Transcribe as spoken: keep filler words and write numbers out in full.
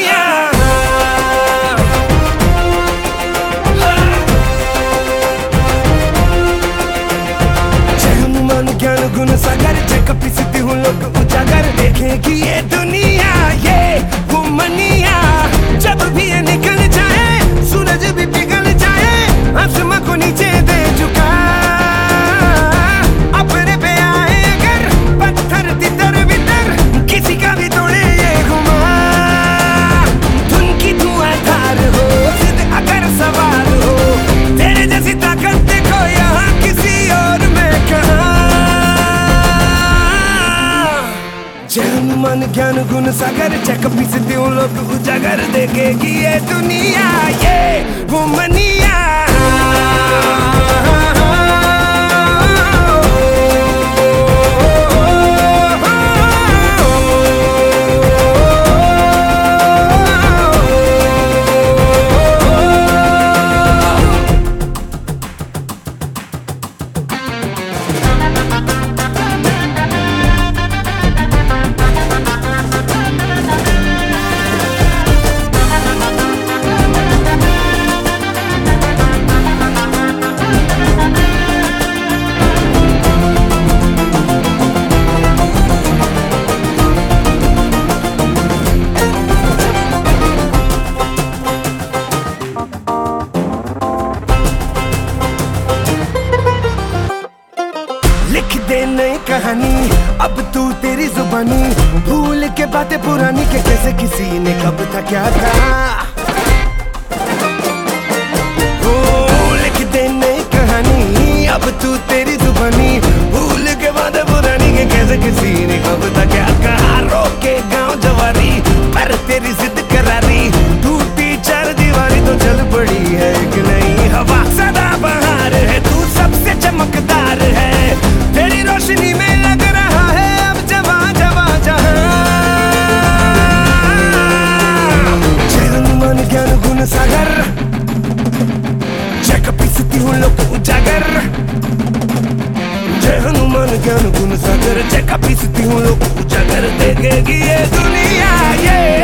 दुनिया। जय हनुमान ज्ञान गुण सागर, जय कपि सिद्धि हूँ लोक उजागर। देखेगी ये दुनिया ये वो मनिया, जब भी ये निकल जाए सूरज भी पिघल जाए, आसमां को नीचे दे झुका। अपने पे आए अगर पत्थर तितर बितर, किसी का भी तोड़े ये घुमा। धुन की धुआंधार हो जिद अगर सवाल हो, तेरे जैसी ताकत देखो यहाँ किसी और में कहाँ। जय हनुमान ज्ञान गुण सागर, जय कपि सिद्धि हूँ लोक उजागर। देखेगी ये दुनिया ये वो मनिया। लिख दे नई कहानी अब तू तेरी जुबानी, भूल के बातें पुरानी के कैसे किसी ने कब था क्या था। ओ लिख दे नई कहानी अब तू तेरी जुबानी, भूल के बातें पुरानी के कैसे किसी ने कब था क्या कहा। रोके गांव जवारी पर तेरी जिद करारी, टूटी चार दीवारी तो चल पड़ी है कि नहीं हवा। सदा बहार है तू सबसे चमकदार है, तेरी रोशनी में लग रहा है अब जवा जवा जहां। जय हनुमान ज्ञान गुण सागर, जय कपि सिद्धि हूँ लोक उजागर। जय हनुमान ज्ञान गुण सागर, जय कपि सिद्धि हूँ लोक उजागर। देखेगी ये दुनिया ये